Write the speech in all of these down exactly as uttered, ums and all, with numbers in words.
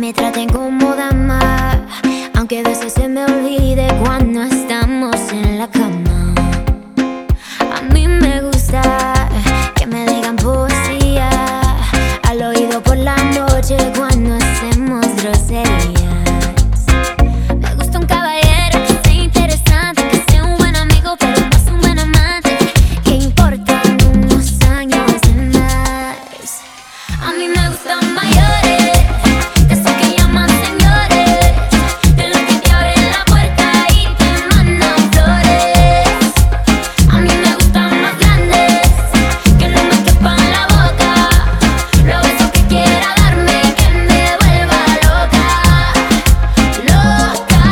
me traten como dama, aunque a veces se me olvide cuando estamos en la cama. A mí me gusta que me digan poesía al oído por la noche cuando hacemos groserías. Me gusta un caballero que sea interesante, que sea un buen amigo pero no es un buen amante, que importan unos años de más. A mí me gustan mayores, de esos que llaman señores, de los que te abren la puerta y te mandan flores. A mí me gustan más grandes, que no me quepan en la boca, los besos que quiera darme, que me vuelva loca, loca,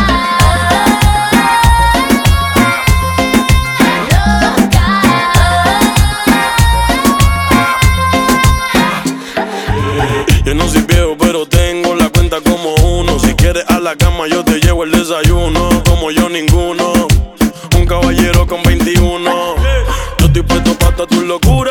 Yo no soy viejo, pero tengo la cuenta como uno. Si quieres a la cama, yo te llevo el desayuno. Como yo, ninguno. Un caballero con veintiuno. Yo estoy puesto pa' toda tu locura.